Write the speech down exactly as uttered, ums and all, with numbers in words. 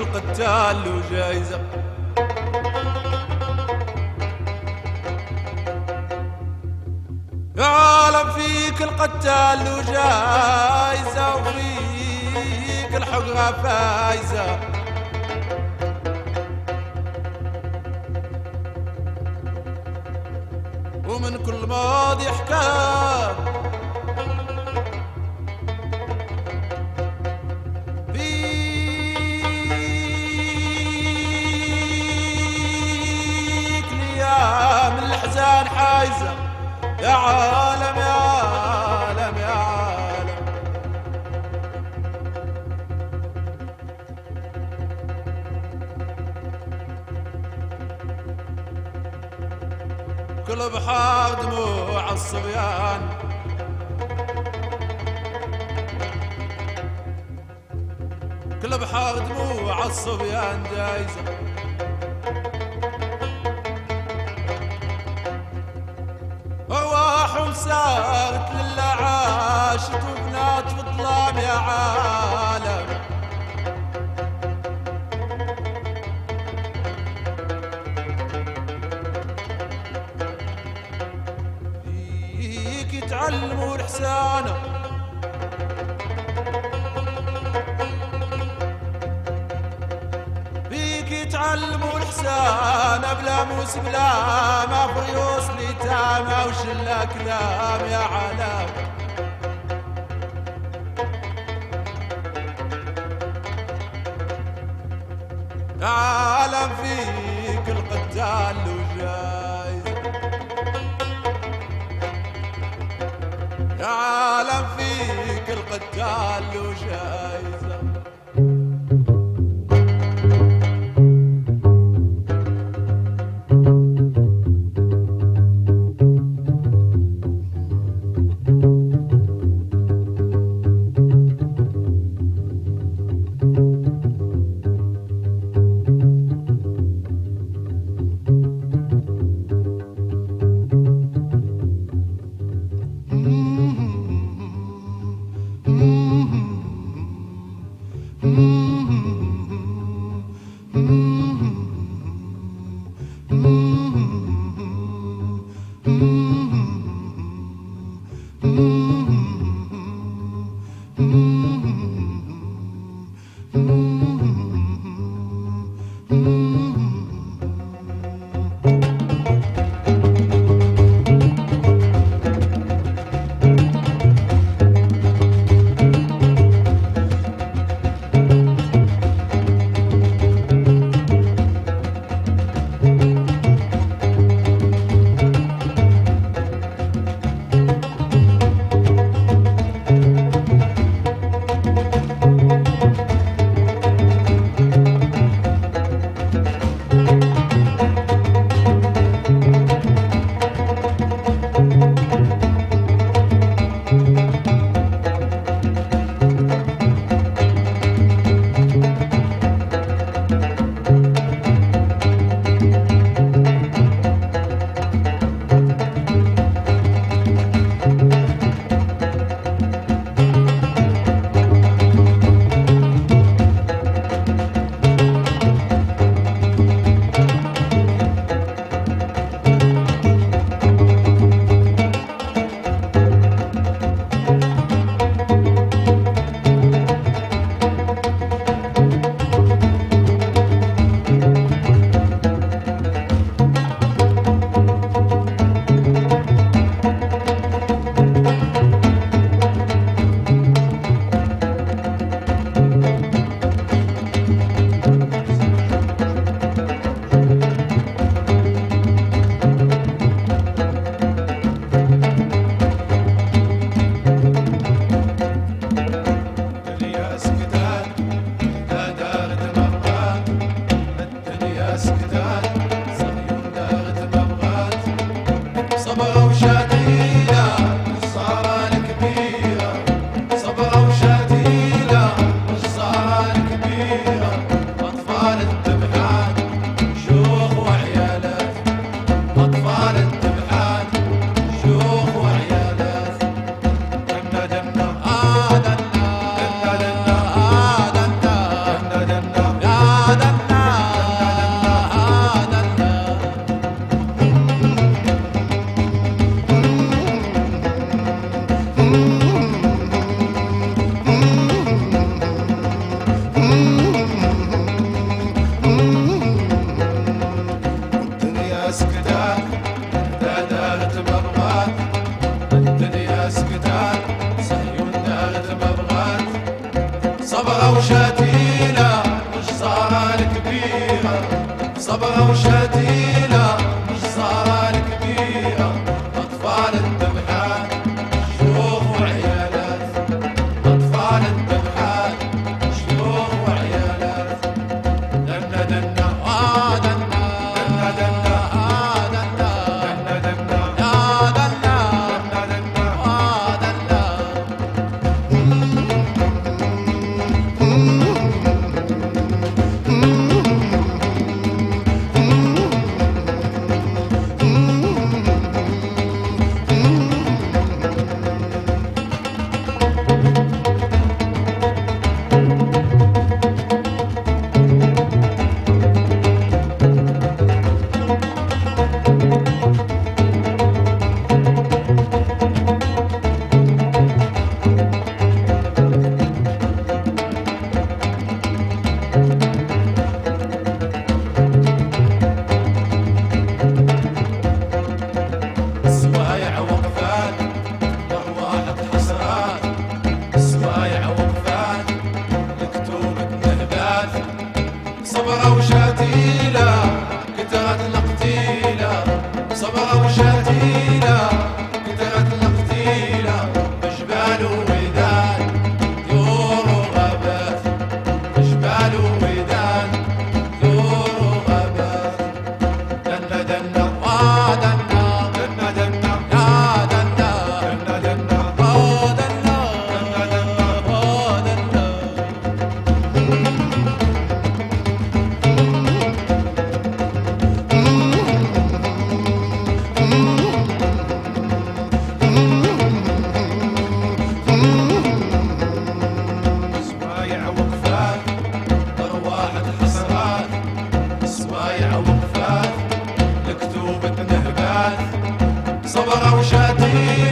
القتال له جايزة. يا عالم فيك القتال له جايزة وفيك الحقرة فايزة. ومن كل ماضي حكام فيك ليام الأحزان حايزة. يا عالم يا عالم يا عالم كل بحار دموع الصبيان كل بحار دموع الصبيان جايزة. أرواحهم سارت لله عاشت وبنات في الظلام يا عالم. فيك يتعلموا الحسانة فيك يتعلموا الحسان بلا موس بلا ما فريوس ليتامى وشلا كلام يا عالم. يا عالم فيك القتال له جايزة. يا عالم فيك القتال له جايزة. صبرة وشتيلة مش صارة الكبيرة، صبرة وشتيلة مش صارة الكبيرة، أطفال الذبحات شيوخ وعيالات، أطفال الذبحات شيوخ وعيالات. دنا دنا آه دنا دنا دنا آه دنا دنا دنا يا دنا دنا دنا آه دنا. سوايع وقفات لأرواحك حسرات، سوايع وقفات لكتوبة نهبات، صبرة وشتيلة كترت القتيلة، صبرة وشتيلة كترت القتيلة، بجبال وويدان ثور وغابات، بجبال وويدان ثور وغابات. دنا دنا آه دنا دنا دنا يا دنا دنا دنا آه دنا دنا دنا آه دنا. سوايع وقفات أرواحك حسرات، سوايع وقفات لكتوبة نهبات، صبرة وشتيلة